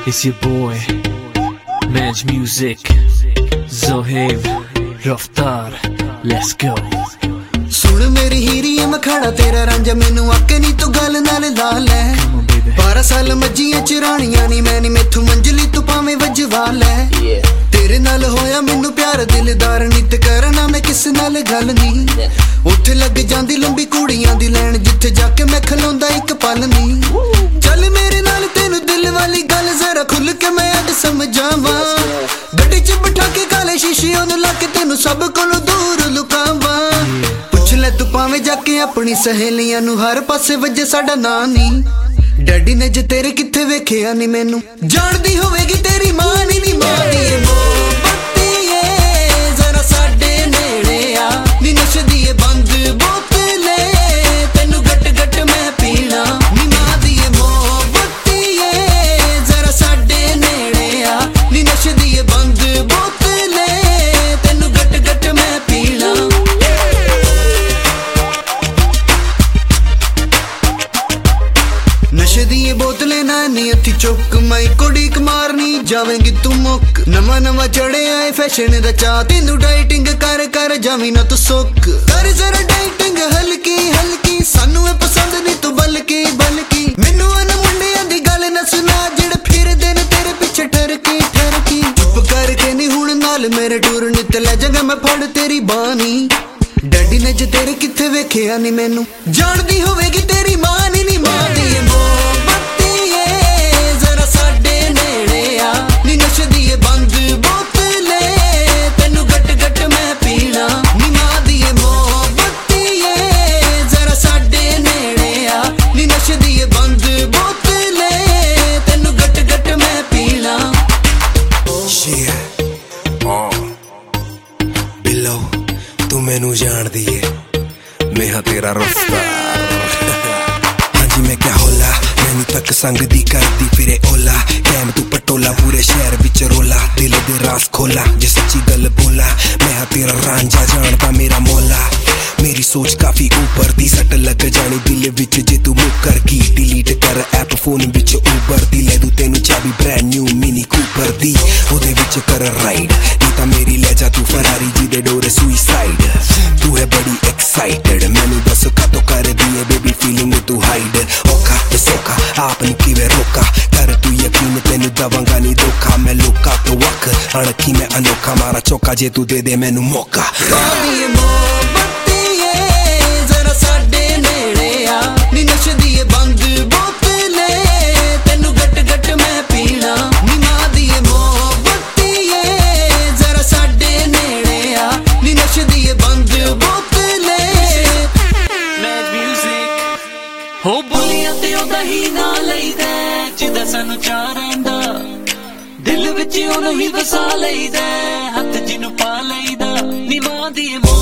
It's your boy, Manj Music, Zohaib, Raftar, let's go. सुन मेरी हीरी मैं खड़ा तेरा रांझा मैनू आके नी तू गल नाल ला लै 12 साल मज्जियां चरानियां नी मैं नी मैथू मंजली तू भावें वजवा लै तेरे नाल होया मैनू प्यार दिलदार नित करना मैं किस नाल गल नी उत्थे लग जांदी लंबी कुड़ियां दी लैन जिथे जाके मैं खलोंदा एक पल नी चल मेरे नाल तेनू दिल वाली गल जरा खुल के मैं अज समझावां गड्डी च बिठा के काले शीशे ओनू ला के तेनू सब कोलों दूर लुकावां ले तू भावें जाके अपनी सहेलियां नू हर पासे वजे साडा नां नी डैडी ने जे तेरे किथे वेखिया नी मैनू जानदी होवेगी तेरी मां नी मां दी मोहब्बतीए जरा साडे नेड़े आ नी नशदी बंद बोतले तेनू गट गट मैं पीना नी मां दी मोहब्बतीए जरा साडे नेड़े आ नी नशदी बंद बोतले तेनू गट गट मैं पीना नशे दी बोतलें ना नी हथी चुक मैं कोडीक मारनी जावेंगी तू मुक नवा नवा चढ़े आए फैशन दा चा तेनू डाइटिंग कर कर जावी ना तू सुक कर जरा डाइटिंग हल्की हल्की सानू ए पसंद नहीं तू बल्कि बल्कि मैनू अन मुंडियां दी गल ना सुना जेड़े फिरदे ने तेरे पीछे ठरकी ठरकी चुप करके नी हुण नाल मेरे टूर नित ले जागा मैं फड़ तेरी बानी डैडी ने जे तेरे किथे वेखिया नी मैनू जानदी होवेगी तेरी मां नी मां दी मोहब्बतीए जरा साडे नेड़े आ नी नशदी बंद बोतले तेनू गट गट मैं पीना नी मां दी मोहब्बतीए जरा साडे नेड़े आ नी नशदी बंद बोतले तेनू गट गट मैं पीना बिल्लो तू मैनू जानदी है मैं हाँ तेरा रफ्तार हाँ जी मैं क्या होला मैनू तक संग दी करदी फिरे ओला कैम तू पटोला पूरे शहर बिच रोला दिल दे रास खोला जे सच्ची गल बोला मैं हाँ तेरा रांझा जानदा मेरा मौला मेरी सोच काफी ऊपर दी सट लग जानी दिल विच जे तू मुकर की डिलीट कर ऐप फोन विच ऊबर दी ले दू तेनू चाबी ब्रांड न्यू मिनी कूपर दी ओदे विच कर राइड नी तां मेरी ले जा तू फरारी जी दे डोरे सुइसाइड तू है बड़ी एक्साइटेड मैनू दस का तो कर दिए बेबी फीलिंग तू हाइड औखा सोखा आपने किवे रोका कर तू यकीन तेनू दवांगा नी धोखा मैं लोका तो वक अणखी मैं अनोखा मारा चौका जे तू दे दे मैनू मौका जरा साडे नेड़े आ नी नशदी बंद बोतले तेनू गट गट मैं पीना नी मां दी मोहब्बतीए जरा साडे नेड़े आ नी नशदी बंद बोतले Manj Music, हो बोलियां ते ओदा ही ना लईदा जिदा सानू चाह रहिंदा दिल विच ओनू ही वसा लईदा हथ जिनू पा लईदा नी मां दी